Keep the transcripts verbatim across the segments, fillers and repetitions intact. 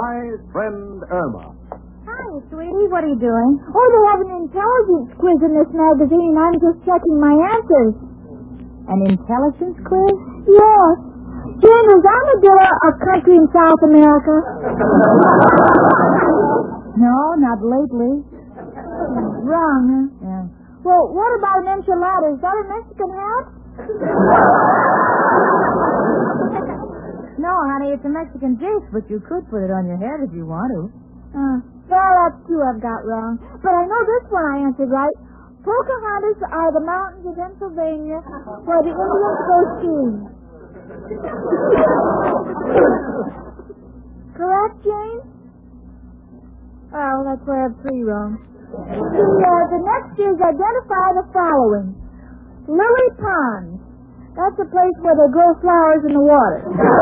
wise friend Irma. Hi, sweetie. What are you doing? Oh, they have an intelligence quiz in this magazine, and I'm just checking my answers. An intelligence quiz? Yes. Jane, is Armadillo a country in South America? No, not lately. Wrong, huh? Yeah. Well, what about an enchilada? Is that a Mexican hat? No, honey, it's a Mexican dish, but you could put it on your head if you want to. Uh, well, that's two I've got wrong. But I know this one I answered right. Pocahontas are the mountains of Pennsylvania where the Indians go skiing. Correct, Jane? Oh, that's where I have three wrong. The, uh, the next is identify the following. Lily Pond. That's a place where they grow flowers in the water.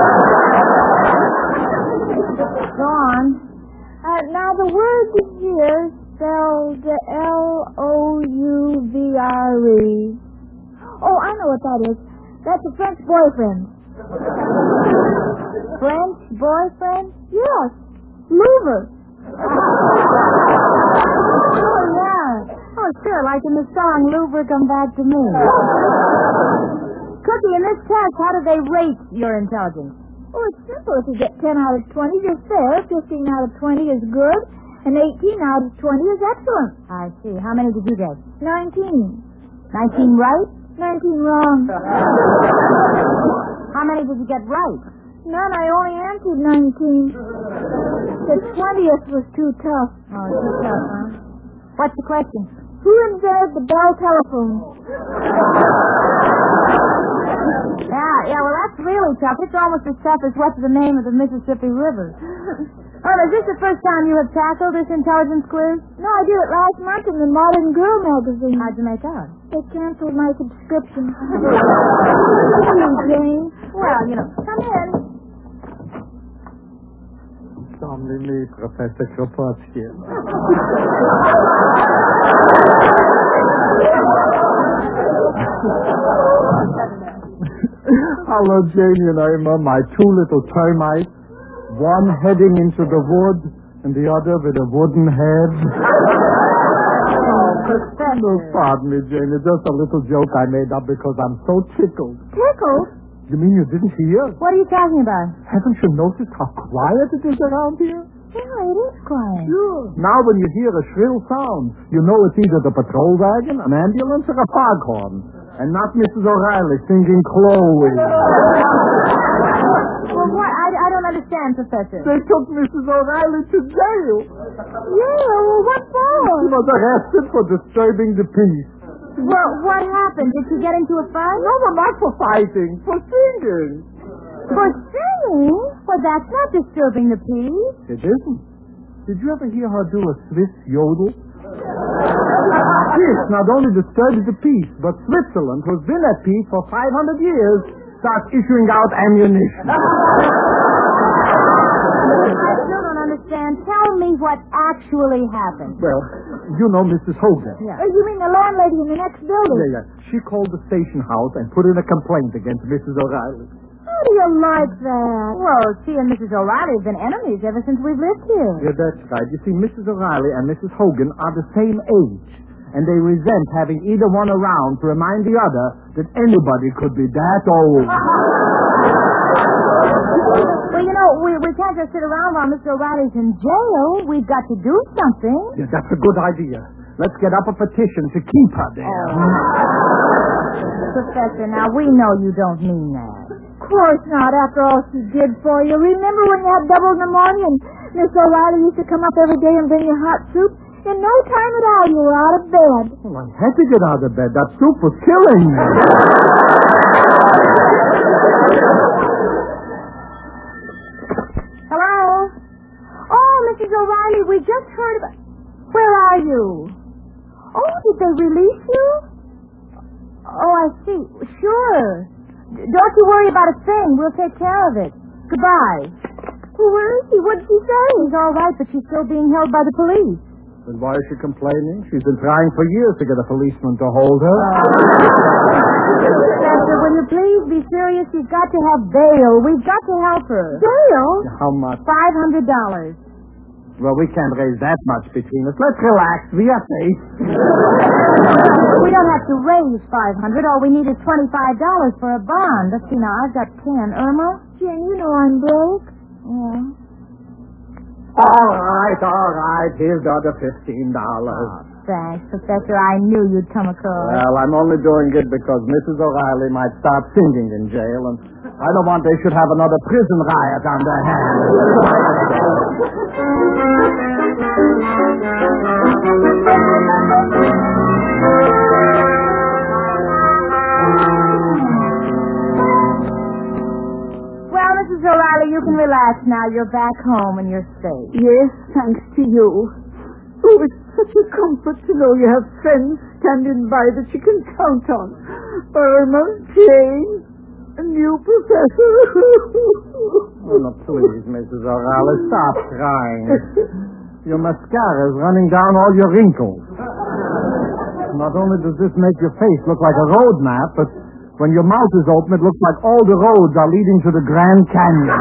Go on. Uh, now, the word here spelled L O U V R E. Oh, I know what that is. That's a French boyfriend. French boyfriend? Yes. Louvre. Oh, yeah. Oh, sure, like in the song, Louvre, Come Back to Me. Cookie, in this test, how do they rate your intelligence? Oh, it's simple. If you get ten out of twenty, you're fair. fifteen out of twenty is good. And eighteen out of twenty is excellent. I see. How many did you get? nineteen. nineteen right? nineteen wrong. How many did you get right? None. I only answered nineteen. The twentieth was too tough. Oh, too tough, huh? What's the question? Who invented the Bell telephone? Yeah, yeah, well, that's really tough. It's almost as tough as what's the name of the Mississippi River. Oh, is this the first time you have tackled this intelligence quiz? No, I did it last month in the Modern Girl magazine. How'd you make out? They canceled my subscription. Hey, Jane. Well, you know, come in. Only me, Professor Kropotkin. Hello, Janie and Irma, my two little termites. One heading into the wood, and the other with a wooden head. Oh, Professor. No, pardon me, Janie. Just a little joke I made up because I'm so tickled. Tickled? You mean you didn't hear? What are you talking about? Haven't you noticed how quiet it is around here? Yeah, it is quiet. Sure. Now when you hear a shrill sound, you know it's either the patrol wagon, an ambulance, or a foghorn. And not Missus O'Reilly singing Chloe. Well, what? I, I don't understand, Professor. They took Missus O'Reilly to jail. Yeah, well, what for? She was arrested for disturbing the peace. Well, what happened? Did she get into a fight? No, but not for fighting, for singing. For singing? Well, that's not disturbing the peace. It isn't. Did you ever hear her do a Swiss yodel? This not only disturbs the peace, but Switzerland, who's been at peace for five hundred years, starts issuing out ammunition. I still don't understand. Tell me what actually happened. Well, you know Missus Hogan. Yeah. Oh, you mean the landlady in the next building? Yeah, yeah. She called the station house and put in a complaint against Missus O'Reilly. How do you like that? Well, she and Missus O'Reilly have been enemies ever since we've lived here. Yeah, that's right. You see, Missus O'Reilly and Missus Hogan are the same age, and they resent having either one around to remind the other that anybody could be that old. Well, you know, we, we can't just sit around while Mister O'Reilly's in jail. We've got to do something. Yeah, that's a good idea. Let's get up a petition to keep her there. Oh. Professor, now, we know you don't mean that. Of course not, after all she did for you. Remember when you had double pneumonia and Miss O'Reilly used to come up every day and bring you hot soup? In no time at all, you were out of bed. Well, I had to get out of bed. That soup was killing me. Hello? Oh, Missus O'Reilly, we just heard about... Where are you? Oh, did they release you? Oh, I see. Sure. Don't you worry about a thing. We'll take care of it. Goodbye. Well, where is he? What did she say? He's all right, but she's still being held by the police. Then why is she complaining? She's been trying for years to get a policeman to hold her. Professor, will you please be serious? She's got to have bail. We've got to help her. Bail? How much? Five hundred dollars. Well, we can't raise that much between us. Let's relax. We are safe. We don't have to raise five hundred. All we need is twenty-five dollars for a bond. Let's see now. I've got ten. Irma? Jane, you know I'm broke. Yeah. All right, all right. Here's the other fifteen dollars. Oh, thanks, Professor. I knew you'd come across. Well, I'm only doing it because Missus O'Reilly might start singing in jail, and I don't want they should have another prison riot on their hands. Well, Missus O'Reilly, you can relax now. You're back home and you're safe. Yes, thanks to you. Oh, it's such a comfort to know you have friends standing by that you can count on. Irma, Jane, and you, Professor. Oh, no, please, Missus O'Reilly, stop crying. Your mascara is running down all your wrinkles. Not only does this make your face look like a road map, but when your mouth is open, it looks like all the roads are leading to the Grand Canyon.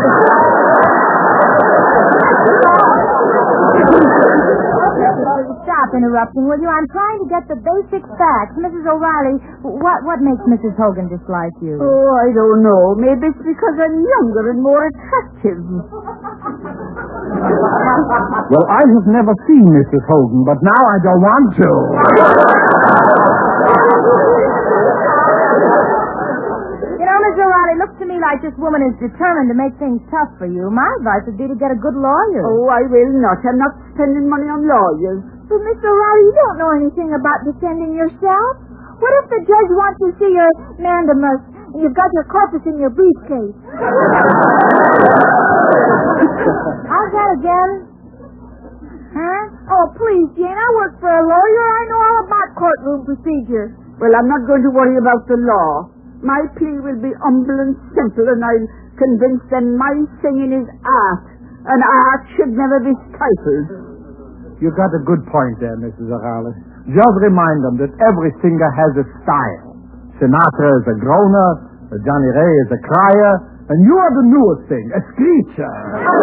Stop interrupting, will you? I'm trying to get the basic facts. Missus O'Reilly, what what makes Missus Hogan dislike you? Oh, I don't know. Maybe it's because I'm younger and more attractive. Well, I have never seen Missus Hogan, but now I don't want to. You know, Miss O'Reilly, looks to me like this woman is determined to make things tough for you. My advice would be to get a good lawyer. Oh, I will not. I'm not spending money on lawyers. But, Mister O'Reilly, you don't know anything about defending yourself. What if the judge wants to see your mandamus and you've got your corpus in your briefcase? How's that again? Huh? Oh, please, Jane, I work for a lawyer. I know all about courtroom procedure. Well, I'm not going to worry about the law. My plea will be humble and simple, and I'll convince them my singing is art, and art should never be stifled. You got a good point there, Missus O'Reilly. Just remind them that every singer has a style. Sinatra is a groaner, Johnny Ray is a crier, and you are the newest thing, a screecher.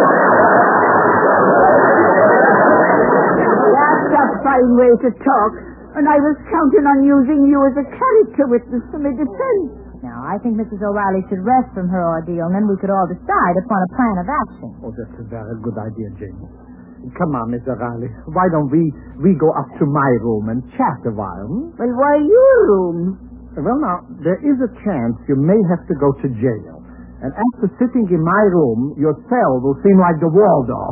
That's a fine way to talk, and I was counting on using you as a character witness to my defense. Now, I think Missus O'Reilly should rest from her ordeal, and then we could all decide upon a plan of action. Oh, that's a very good idea, Jane. Come on, Miss O'Reilly. Why don't we, we go up to my room and chat a while? Hmm? Well, why your room? Well, now, there is a chance you may have to go to jail. And after sitting in my room, your cell will seem like the Waldorf.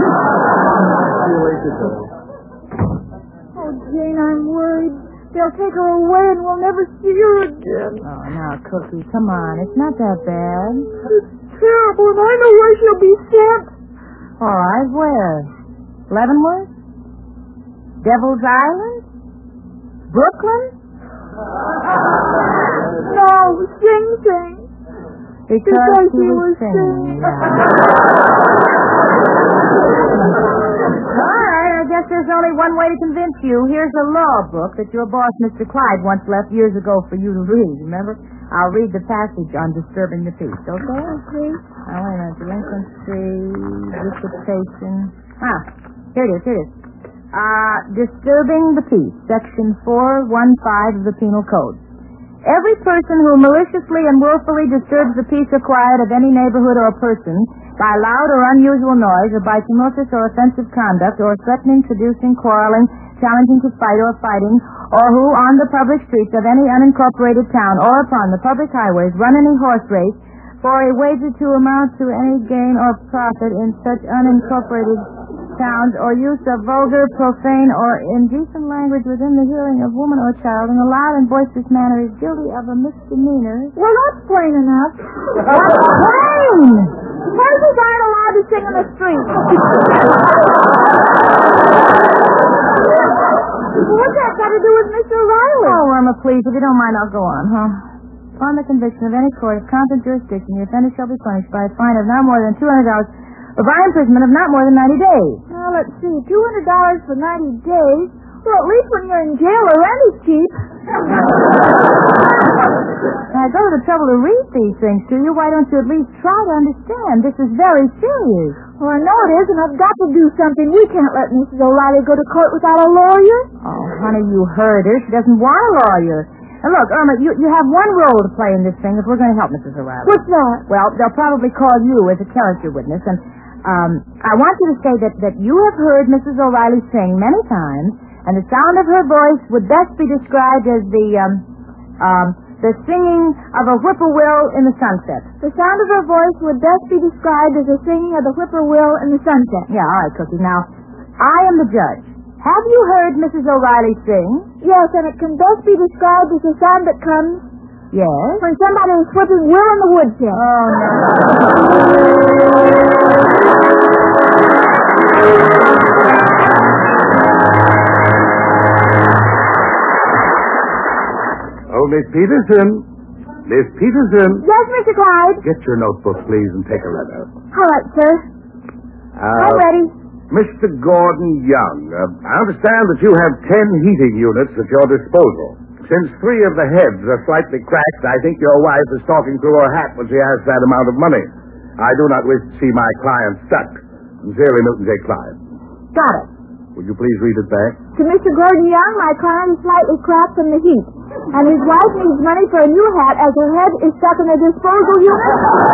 Oh, Jane, I'm worried. They'll take her away and we'll never see her again. Oh, now, Cookie, come on. It's not that bad. It's terrible, and I know where she'll be sent. All right, where? Leavenworth? Devil's Island? Brooklyn? No, Sing Sing. Because, Because he he was was singing. singing. All right, I guess there's only one way to convince you. Here's a law book that your boss, Mister Clyde, once left years ago for you to read. Remember? I'll read the passage on disturbing the peace, okay? Okay. Now, wait a minute. Delinquency, dissipation. Ah, here it is, here it is. Uh, disturbing the peace, section four fifteen of the Penal Code. Every person who maliciously and willfully disturbs the peace or quiet of any neighborhood or person by loud or unusual noise, or by tumultuous or offensive conduct, or threatening, seducing, quarreling, challenging to fight or fighting, or who on the public streets of any unincorporated town or upon the public highways run any horse race for a wager to amount to any gain or profit in such unincorporated towns, or use of vulgar, profane, or indecent language within the hearing of woman or child in a loud and boisterous manner is guilty of a misdemeanor. Well, that's plain enough. That's plain! Horses aren't allowed to sing in the street. What's that got to do with Mister Riley? Oh, Irma, please, if you don't mind, I'll go on, huh? Upon the conviction of any court of competent jurisdiction, the offender shall be punished by a fine of not more than two hundred dollars or by imprisonment of not more than ninety days. Now, Well, let's see. two hundred dollars for ninety days. Well, at least when you're in jail, the rent is cheap. Now, I go to the trouble to read these things to you. Why don't you at least try to understand? This is very serious. Well, I know it is, and I've got to do something. We can't let Missus O'Reilly go to court without a lawyer. Oh, honey, you heard her. She doesn't want a lawyer. And look, Irma, you, you have one role to play in this thing if we're going to help Missus O'Reilly. What's that? Well, they'll probably call you as a character witness, and um, I want you to say that, that you have heard Missus O'Reilly sing many times, and the sound of her voice would best be described as the, um, um, the singing of a whippoorwill in the sunset. The sound of her voice would best be described as the singing of the whippoorwill in the sunset. Yeah, all right, Cookie. Now, I am the judge. Have you heard Missus O'Reilly sing? Yes, and it can best be described as the sound that comes... Yes? When somebody is whipping Will in the woodshed. Oh, no. Oh, Miss Peterson. Miss Peterson. Yes, Mister Clyde? Get your notebook, please, and take a letter. All right, sir. Uh, I'm ready. Mister Gordon Young, uh, I understand that you have ten heating units at your disposal. Since three of the heads are slightly cracked, I think your wife is talking through her hat when she has that amount of money. I do not wish to see my client stuck. Sincerely, Newton J. Clyde. Got it. Would you please read it back? To Mister Gordon Young, my client is slightly cracked from the heat, and his wife needs money for a new hat as her head is stuck in a disposal unit.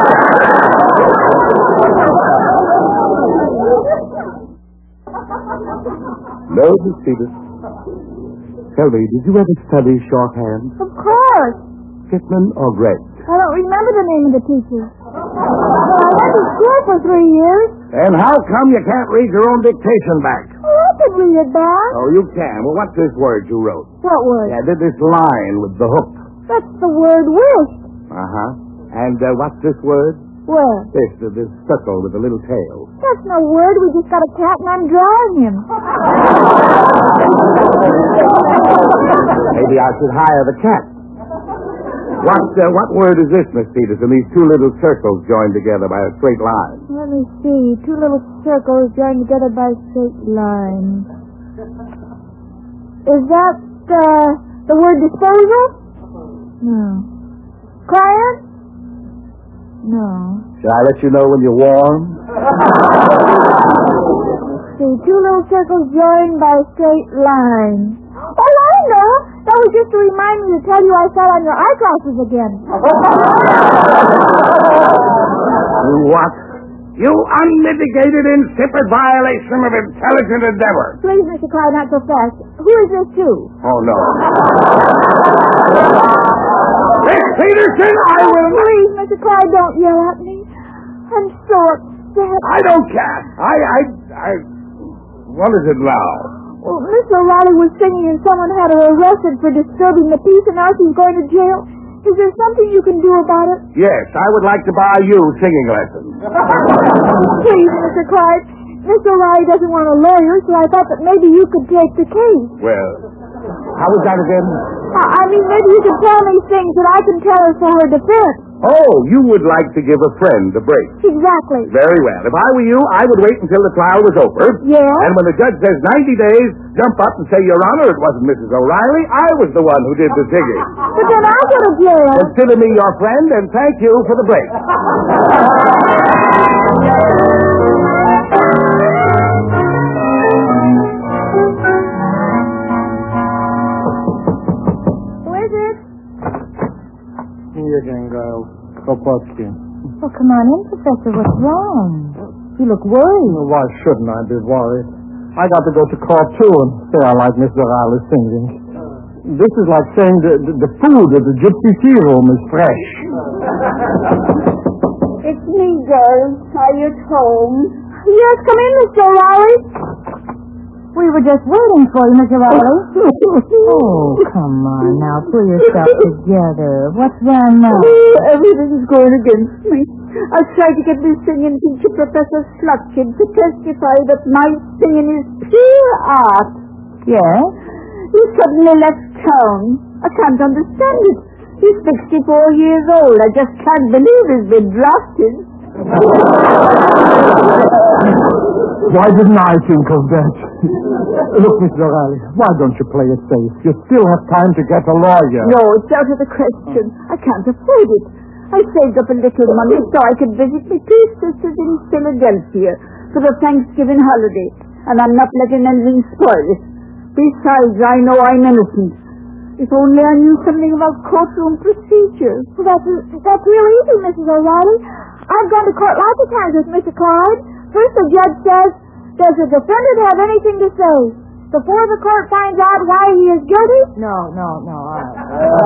No, Miss Peterson. Tell me, did you ever study shorthand? Of course. Pitman or Gregg? I don't remember the name of the teacher. Well, I went to school for three years. And how come you can't read your own dictation back? Oh, I could read it back. Oh, you can. Well, what's this word you wrote? What word? Yeah, did this line with the hook. That's the word wish. Uh-huh. And uh, what's this word? Where? This, uh, this circle with a little tail. That's no word. We just got a cat and I'm drawing him. Maybe I should hire the cat. What uh, what word is this, Miss Peterson? These two little circles joined together by a straight line. Let me see. Two little circles joined together by a straight line. Is that uh, the word disposal? No. Client? No. Shall I let you know when you're warm? See, two little circles joined by a straight line. Oh, I know. That was just to remind me to tell you I sat on your eyeglasses again. What? You unmitigated, insipid violation of intelligent endeavor. Please, Mister Clyde, not so fast. Who is this to? Oh, no. Miss Peterson, I will... Please, Mister Clyde, don't yell at me. I'm so upset. I don't care. I, I, I... What is it now? Well, Miss O'Reilly was singing and someone had her arrested for disturbing the peace and now she's going to jail. Is there something you can do about it? Yes, I would like to buy you singing lessons. Please, Mister Clyde. Miss O'Reilly doesn't want a lawyer, so I thought that maybe you could take the case. Well, how was that again? I, I mean, maybe you could tell me things that I can tell her for her defense. Oh, you would like to give a friend a break. Exactly. Very well. If I were you, I would wait until the trial was over. Yeah? And when the judge says ninety days, jump up and say, Your Honor, it wasn't Missus O'Reilly. I was the one who did the singing. But then I'll go to jail. Consider me your friend, and thank you for the break. Who is it? Me again, girl. Kropotkin. Oh, come on in, Professor. What's wrong? You look worried. Well, why shouldn't I be worried? I got to go to court, too, and say I like Miss O'Reilly singing. This is like saying the, the, the food at the Gypsy Tea Room is fresh. It's me, girls. Are you at home? Yes, come in, Mister O'Reilly. We were just waiting for you, Mister O'Reilly. Oh, come on now. Pull yourself together. What's wrong now? Oh, everything's going against me. I've tried to get this singing teacher, Professor Slutkin, to testify that my singing is pure art. Yes? He suddenly left town. I can't understand it. He's sixty-four years old. I just can't believe he's been drafted. Why didn't I think of that? Look, Mister O'Reilly, why don't you play it safe? You still have time to get a lawyer. No, it's out of the question. I can't afford it. I saved up a little money so I could visit my two sisters in Philadelphia for the Thanksgiving holiday, and I'm not letting anything spoil it. Besides, I know I'm innocent. If only I knew something about courtroom procedure. Well, that's, that's real easy, Missus O'Reilly. I've gone to court lots of times with Mister Clyde. First the judge says, does the defendant have anything to say? Before the court finds out why he is guilty? No, no, no. All right.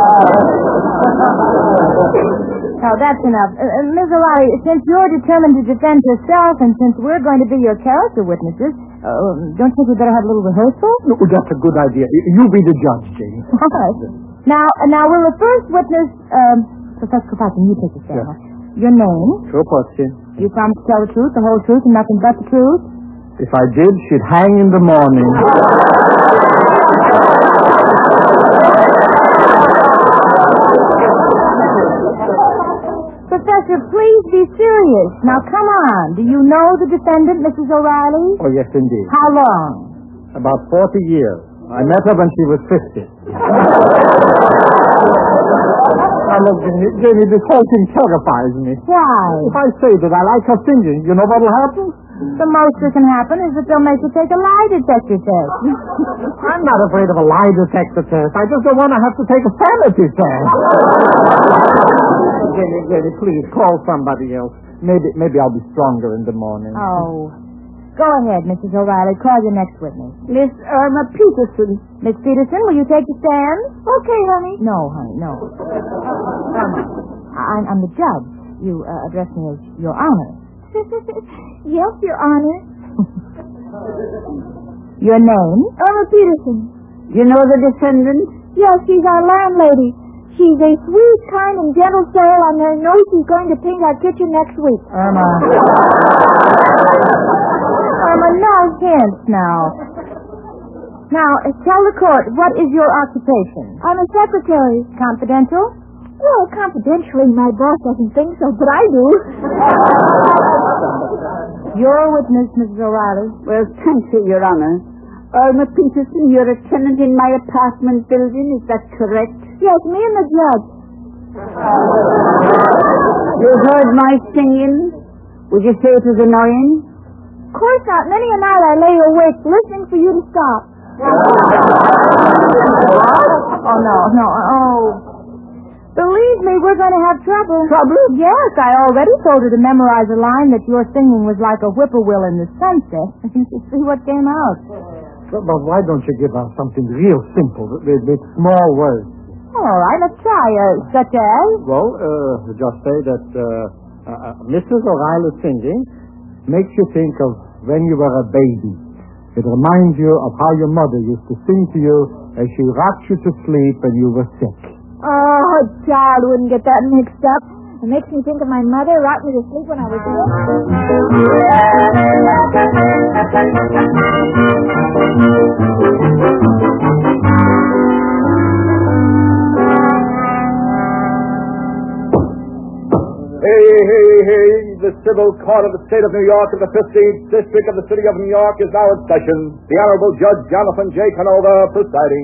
No, that's enough. Uh, uh, Miss O'Reilly, since you're determined to defend yourself and since we're going to be your character witnesses, uh, don't you think we better have a little rehearsal? No, that's a good idea. You be the judge, Jane. All right. Now, uh, now, will the first witness, um, Professor Kropotkin, you take the stand. Yes. Your name? Kropotkin. You promise to tell the truth, the whole truth, and nothing but the truth? If I did, she'd hang in the morning. Professor, please be serious. Now, come on. Do you know the defendant, Missus O'Reilly? Oh, yes, indeed. How long? About forty years. I met her when she was fifty. Now, look, Jenny, Jenny, this whole thing terrifies me. Why? If I say that I like her singing, you know what'll happen? The most that can happen is that they'll make you take a lie detector test. I'm not afraid of a lie detector test. I just don't want to have to take a sanity test. Jenny, Jenny, please, call somebody else. Maybe maybe I'll be stronger in the morning. Oh. Go ahead, Missus O'Reilly. Call your next witness. Miss Irma Peterson. Miss Peterson, will you take the stand? Okay, honey. No, honey, no. Irma, I'm, I'm the judge. You uh, address me as Your Honor. Yes, Your Honor. Your name? Irma Peterson. You know the defendant? Yes, she's our landlady. She's a sweet, kind, and gentle soul, and I know she's going to paint our kitchen next week. Irma. Irma, no hints now. Now, tell the court, what is your occupation? I'm a secretary. Confidential? Well, confidentially, my boss doesn't think so, but I do. Your witness, Missus O'Reilly. Well, thank you, Your Honor. Irma Peterson, you're a tenant in my apartment building, is that correct? Yes, me and the judge. You heard my singing? Would you say it was annoying? Of course not. Many a night I lay awake listening for you to stop. Oh, no, no, oh. Believe me, we're going to have trouble. Trouble? Yes, I already told her to memorize a line that your singing was like a whippoorwill in the sunset. You should see what came out. But, but why don't you give us something real simple with, with small words? All right, let's try. Uh, such as? Well, uh, just say that uh, uh, Missus O'Reilly singing makes you think of when you were a baby. It reminds you of how your mother used to sing to you as she rocked you to sleep when you were sick. Oh, a child wouldn't get that mixed up. It makes me think of my mother rocking me to sleep when I was sick. Hey, hey, hey, the Civil Court of the State of New York of the fifteenth District of the City of New York is now in session. The Honorable Judge Jonathan J. Canova presiding.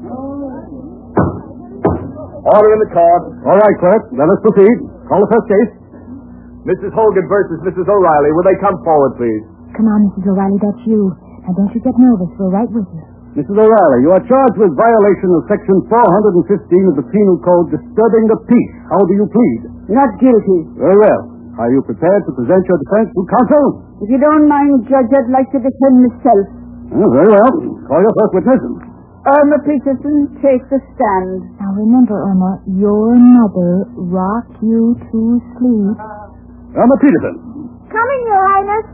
Order in the court. All right, clerk, let us proceed. Call the first case. Missus Hogan versus Missus O'Reilly. Will they come forward, please? Come on, Missus O'Reilly, that's you. Now, don't you get nervous. We're right with you. Missus O'Reilly, you are charged with violation of Section four hundred fifteen of the Penal Code, disturbing the peace. How do you plead? Not guilty. Very well. Are you prepared to present your defense to counsel? If you don't mind, Judge, I'd like to defend myself. Oh, very well. Call your first witness. Irma Peterson, take the stand. Now, remember, Irma, your mother rocked you to sleep. Irma Peterson. Coming, Your Highness.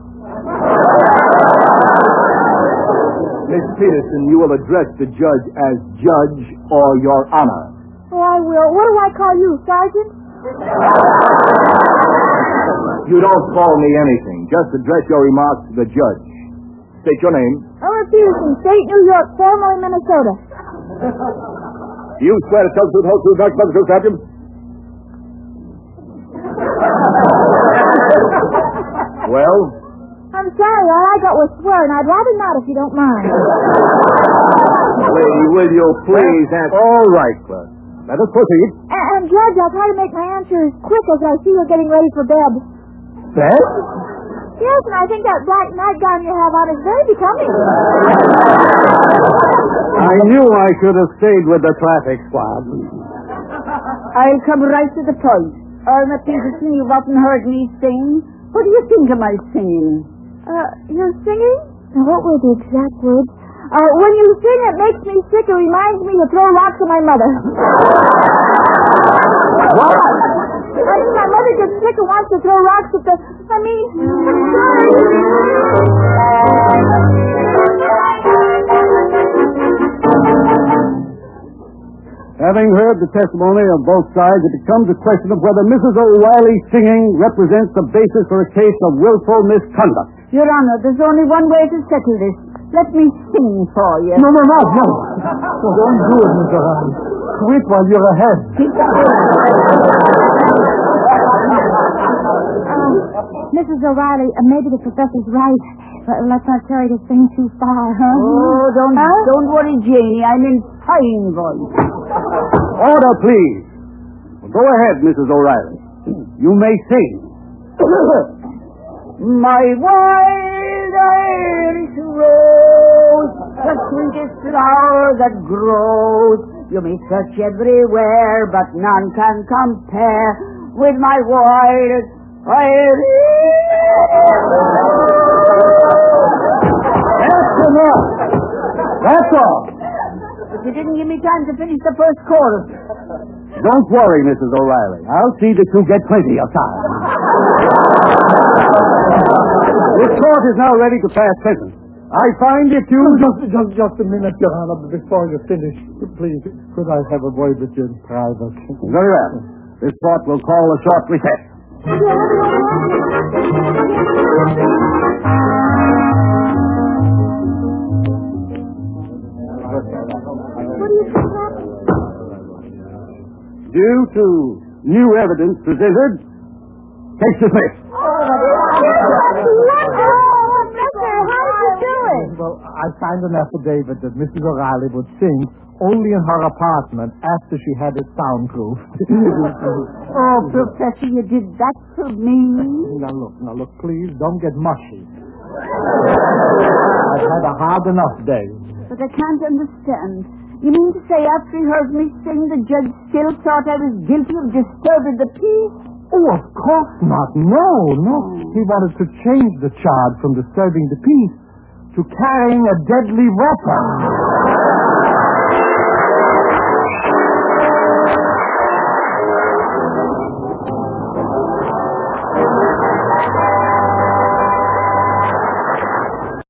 Miss Peterson, you will address the judge as Judge or Your Honor. Oh, I will. What do I call you, Sergeant? You don't call me anything. Just address your remarks to the judge. State your name. Irma Peterson, State New York, formerly Minnesota. You swear to tell the truth, whole truth, nothing but the truth, Sergeant? Well? I'm I'm sorry. All I got was swear, and I'd rather not if you don't mind. Lady, will you please answer? All right, Clark. Let us proceed. And, and Judge, I'll try to make my answer as quick as I see you're getting ready for bed. Bed? Yes, and I think that black nightgown you have on is very becoming. I knew I should have stayed with the traffic squad. I'll come right to the point. Irma Peterson, you've often heard me sing. What do you think of my singing? Uh, you're singing? Now, what were the exact words? Uh, when you sing, it makes me sick. It reminds me to throw rocks at my mother. What? I mean, my mother gets sick and wants to throw rocks at the... I mean... Having heard the testimony of both sides, it becomes a question of whether Missus O'Reilly's singing represents the basis for a case of willful misconduct. Your Honor, there's only one way to settle this. Let me sing for you. No, no, no, no. Oh, don't do it, Mister O'Reilly. Quit while you're ahead. Um, Missus O'Reilly, uh, maybe the professor's right. Uh, let's not carry this thing too far, huh? Oh, don't, huh? don't worry, Janie. I'm in fine voice. Order, please. Go ahead, Missus O'Reilly. You may sing. My wild Irish rose, the sweetest flower that grows. You may search everywhere, but none can compare with my wild Irish That's enough. That's all. But you didn't give me time to finish the first chorus. Don't worry, Missus O'Reilly. I'll see that you get plenty of time. This court is now ready to pass sentence. I find the accused... Just, just, just a minute, Your Honor, before you finish. Please, could I have a word with you in private? Very well. This court will call a short recess. Due to new evidence presented, case dismissed. Well, I signed an affidavit that Missus O'Reilly would sing only in her apartment after she had it soundproofed. Oh, Professor, you did that for me? Now look, now look, please, don't get mushy. I've had a hard enough day. But I can't understand. You mean to say after he heard me sing, the judge still thought I was guilty of disturbing the peace? Oh, of course not. No, no. He wanted to change the charge from disturbing the peace to carrying a deadly weapon.